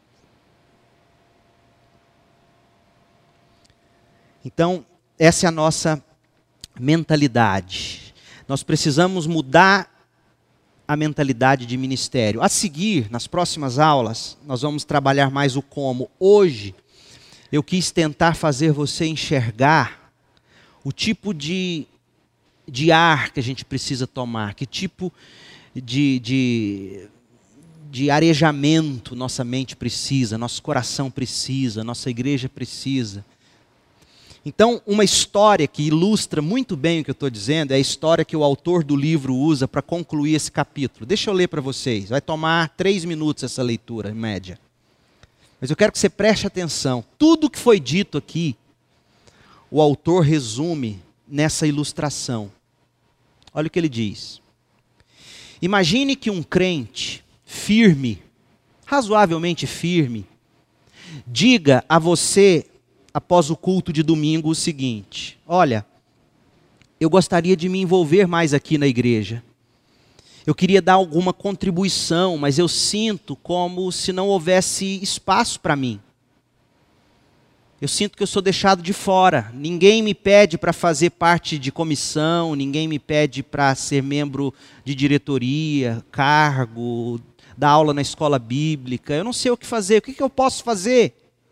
Então, essa é a nossa mentalidade. Nós precisamos mudar a mentalidade de ministério. A seguir, nas próximas aulas, nós vamos trabalhar mais o como. Hoje, eu quis tentar fazer você enxergar o tipo de ar que a gente precisa tomar, que tipo de arejamento nossa mente precisa, nosso coração precisa, nossa igreja precisa. Então, uma história que ilustra muito bem o que eu estou dizendo é a história que o autor do livro usa para concluir esse capítulo. Deixa eu ler para vocês. Vai tomar 3 minutos essa leitura, em média. Mas eu quero que você preste atenção. Tudo que foi dito aqui, o autor resume nessa ilustração. Olha o que ele diz. Imagine que um crente firme, razoavelmente firme, diga a você, após o culto de domingo, o seguinte: olha, eu gostaria de me envolver mais aqui na igreja. Eu queria dar alguma contribuição, mas eu sinto como se não houvesse espaço para mim. Eu sinto que eu sou deixado de fora. Ninguém me pede para fazer parte de comissão, ninguém me pede para ser membro de diretoria, cargo, dar aula na escola bíblica. Eu não sei o que fazer. O que eu posso fazer?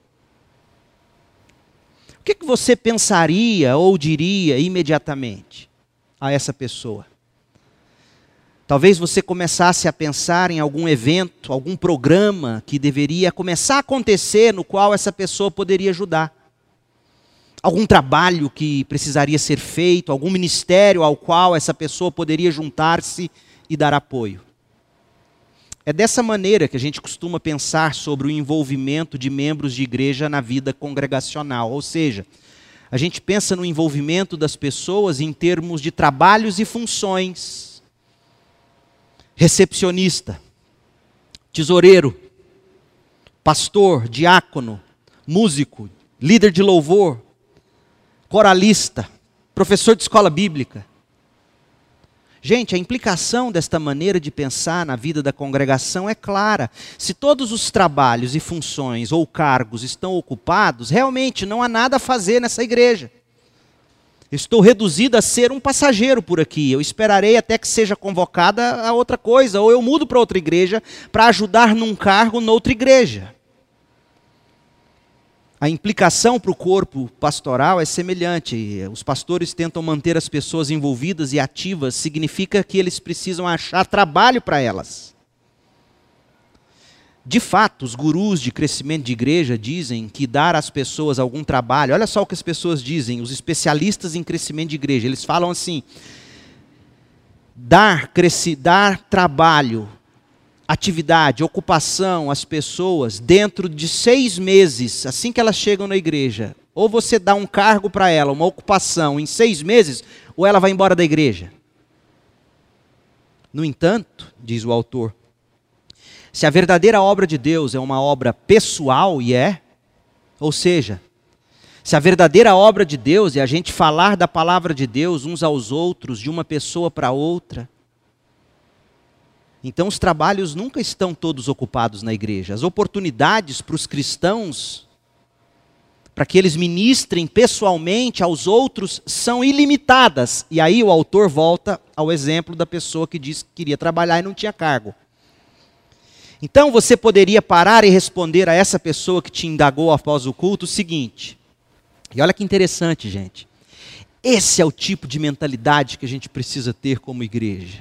O que você pensaria ou diria imediatamente a essa pessoa? Talvez você começasse a pensar em algum evento, algum programa que deveria começar a acontecer, no qual essa pessoa poderia ajudar. Algum trabalho que precisaria ser feito, algum ministério ao qual essa pessoa poderia juntar-se e dar apoio. É dessa maneira que a gente costuma pensar sobre o envolvimento de membros de igreja na vida congregacional. Ou seja, a gente pensa no envolvimento das pessoas em termos de trabalhos e funções. Recepcionista, tesoureiro, pastor, diácono, músico, líder de louvor, coralista, professor de escola bíblica. Gente, a implicação desta maneira de pensar na vida da congregação é clara. Se todos os trabalhos e funções ou cargos estão ocupados, realmente não há nada a fazer nessa igreja. Eu estou reduzido a ser um passageiro por aqui. Eu esperarei até que seja convocada a outra coisa, ou eu mudo para outra igreja para ajudar num cargo noutra igreja. A implicação para o corpo pastoral é semelhante. Os pastores tentam manter as pessoas envolvidas e ativas, significa que eles precisam achar trabalho para elas. De fato, os gurus de crescimento de igreja dizem que dar às pessoas algum trabalho, olha só o que as pessoas dizem, os especialistas em crescimento de igreja, eles falam assim: dar trabalho, atividade, ocupação às pessoas dentro de 6 meses, assim que elas chegam na igreja, ou você dá um cargo para ela, uma ocupação em 6 meses, ou ela vai embora da igreja. No entanto, diz o autor, se a verdadeira obra de Deus é uma obra pessoal, e ou seja, se a verdadeira obra de Deus é a gente falar da palavra de Deus uns aos outros, de uma pessoa para outra, então os trabalhos nunca estão todos ocupados na igreja. As oportunidades para os cristãos, para que eles ministrem pessoalmente aos outros, são ilimitadas. E aí o autor volta ao exemplo da pessoa que disse que queria trabalhar e não tinha cargo. Então você poderia parar e responder a essa pessoa que te indagou após o culto o seguinte. E olha que interessante, gente. Esse é o tipo de mentalidade que a gente precisa ter como igreja.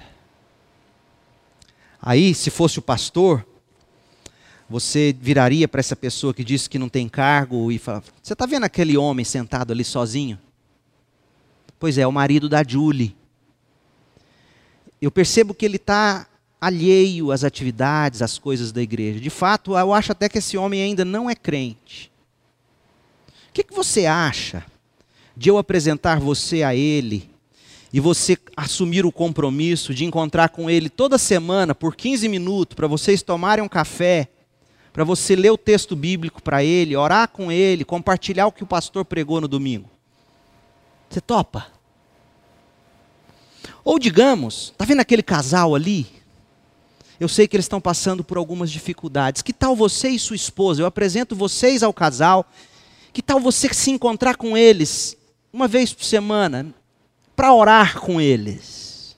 Aí, se fosse o pastor, você viraria para essa pessoa que disse que não tem cargo e fala: você está vendo aquele homem sentado ali sozinho? Pois é o marido da Julie. Eu percebo que ele está alheio às atividades, às coisas da igreja. De fato, eu acho até que esse homem ainda não é crente. O que você acha de eu apresentar você a ele e você assumir o compromisso de encontrar com ele toda semana por 15 minutos, para vocês tomarem um café, para você ler o texto bíblico para ele, orar com ele, compartilhar o que o pastor pregou no domingo? Você topa? Ou digamos, está vendo aquele casal ali? Eu sei que eles estão passando por algumas dificuldades. Que tal você e sua esposa? Eu apresento vocês ao casal. Que tal você se encontrar com eles uma vez por semana, para orar com eles?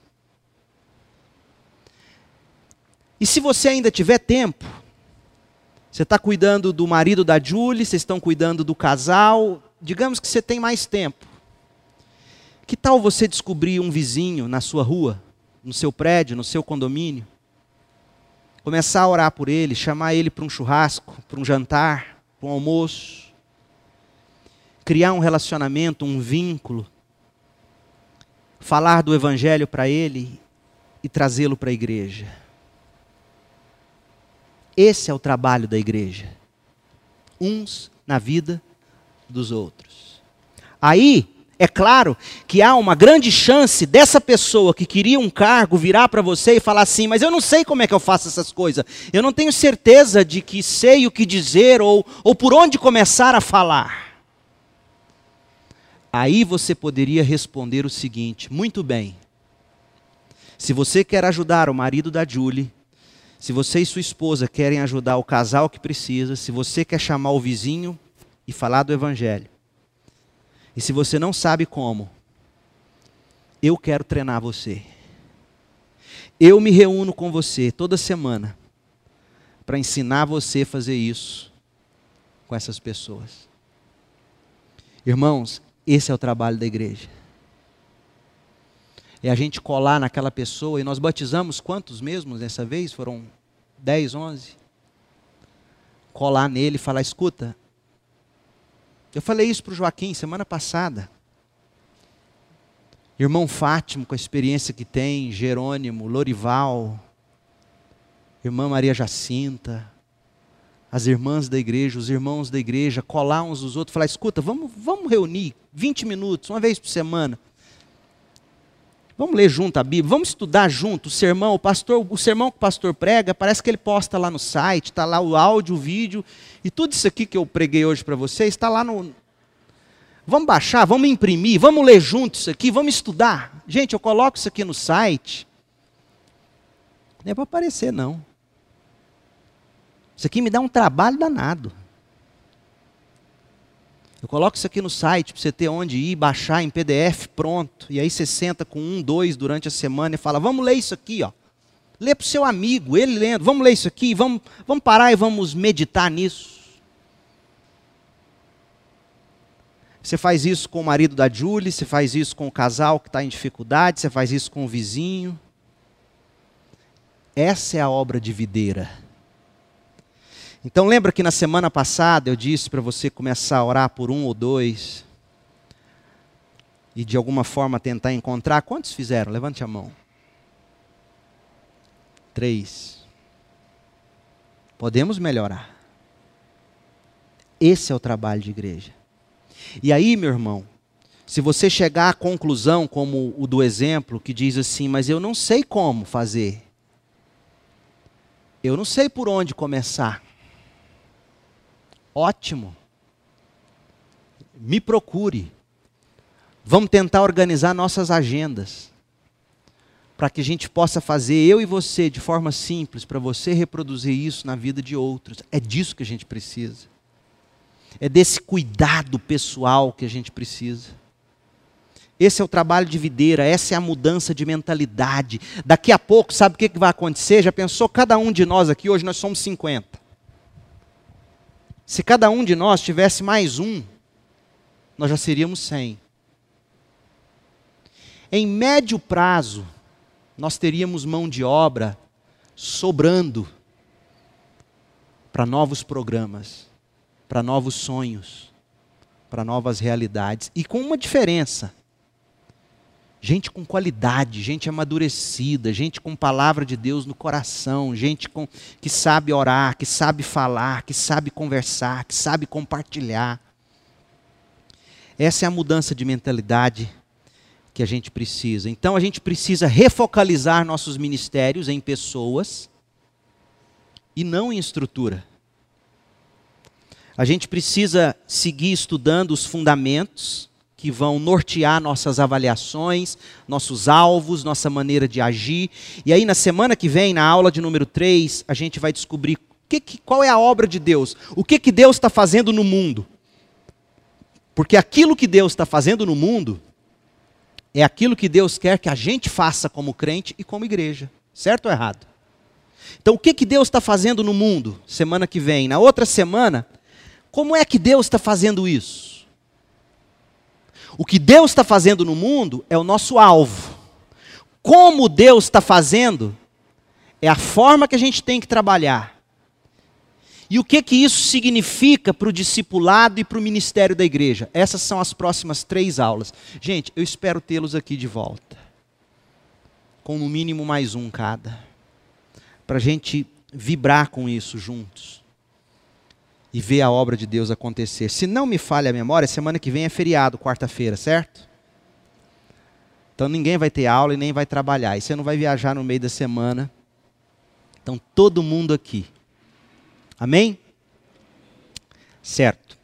E se você ainda tiver tempo, você está cuidando do marido da Julie, vocês estão cuidando do casal, digamos que você tem mais tempo. Que tal você descobrir um vizinho na sua rua, no seu prédio, no seu condomínio? Começar a orar por ele, chamar ele para um churrasco, para um jantar, para um almoço. Criar um relacionamento, um vínculo. Falar do evangelho para ele e trazê-lo para a igreja. Esse é o trabalho da igreja. Uns na vida dos outros. Aí, é claro que há uma grande chance dessa pessoa que queria um cargo virar para você e falar assim: mas eu não sei como é que eu faço essas coisas. Eu não tenho certeza de que sei o que dizer ou por onde começar a falar. Aí você poderia responder o seguinte: muito bem, se você quer ajudar o marido da Julie, se você e sua esposa querem ajudar o casal que precisa, se você quer chamar o vizinho e falar do evangelho, e se você não sabe como, eu quero treinar você. Eu me reúno com você toda semana para ensinar você a fazer isso com essas pessoas. Irmãos, esse é o trabalho da igreja. É a gente colar naquela pessoa, e nós batizamos quantos mesmos dessa vez? Foram 10, 11? Colar nele e falar: escuta, eu falei isso para o Joaquim semana passada. Irmão Fátimo, com a experiência que tem, Jerônimo, Lorival. Irmã Maria Jacinta, as irmãs da igreja, os irmãos da igreja, colar uns dos outros, falar, escuta, vamos reunir 20 minutos, uma vez por semana. Vamos ler junto a Bíblia, vamos estudar junto o sermão, o sermão que o pastor prega, parece que ele posta lá no site, está lá o áudio, o vídeo, e tudo isso aqui que eu preguei hoje para vocês, está lá no... Vamos baixar, vamos imprimir, vamos ler junto isso aqui, vamos estudar. Gente, eu coloco isso aqui no site, não é para aparecer não. Isso aqui me dá um trabalho danado. Eu coloco isso aqui no site para você ter onde ir, baixar em PDF, pronto. E aí você senta com 1, 2 durante a semana e fala, vamos ler isso aqui, ó. Lê para o seu amigo, ele lendo, vamos ler isso aqui, vamos parar e vamos meditar nisso. Você faz isso com o marido da Julie, você faz isso com o casal que está em dificuldade, você faz isso com o vizinho. Essa é a obra de videira. Então lembra que na semana passada eu disse para você começar a orar por 1 ou 2 e de alguma forma tentar encontrar. Quantos fizeram? Levante a mão. 3. Podemos melhorar. Esse é o trabalho de igreja. E aí, meu irmão, se você chegar à conclusão como o do exemplo, que diz assim, mas eu não sei como fazer. Eu não sei por onde começar. Ótimo. Me procure. Vamos tentar organizar nossas agendas. Para que a gente possa fazer, eu e você, de forma simples, para você reproduzir isso na vida de outros. É disso que a gente precisa. É desse cuidado pessoal que a gente precisa. Esse é o trabalho de videira, essa é a mudança de mentalidade. Daqui a pouco, sabe o que vai acontecer? Já pensou, cada um de nós aqui, hoje nós somos 50. Se cada um de nós tivesse mais um, nós já seríamos 100. Em médio prazo, nós teríamos mão de obra sobrando para novos programas, para novos sonhos, para novas realidades. E com uma diferença. Gente com qualidade, gente amadurecida, gente com palavra de Deus no coração, gente que sabe orar, que sabe falar, que sabe conversar, que sabe compartilhar. Essa é a mudança de mentalidade que a gente precisa. Então a gente precisa refocalizar nossos ministérios em pessoas e não em estrutura. A gente precisa seguir estudando os fundamentos que vão nortear nossas avaliações, nossos alvos, nossa maneira de agir. E aí na semana que vem, na aula de número 3, a gente vai descobrir qual é a obra de Deus. O que Deus está fazendo no mundo. Porque aquilo que Deus está fazendo no mundo é aquilo que Deus quer que a gente faça como crente e como igreja. Certo ou errado? Então o que Deus está fazendo no mundo? Semana que vem. Na outra semana, como é que Deus está fazendo isso? O que Deus está fazendo no mundo é o nosso alvo. Como Deus está fazendo é a forma que a gente tem que trabalhar. E o que isso significa para o discipulado e para o ministério da igreja? Essas são as próximas 3 aulas. Gente, eu espero tê-los aqui de volta. Com no mínimo mais um cada. Para a gente vibrar com isso juntos. E ver a obra de Deus acontecer. Se não me falha a memória, semana que vem é feriado, quarta-feira, certo? Então ninguém vai ter aula e nem vai trabalhar. E você não vai viajar no meio da semana. Então todo mundo aqui. Amém? Certo.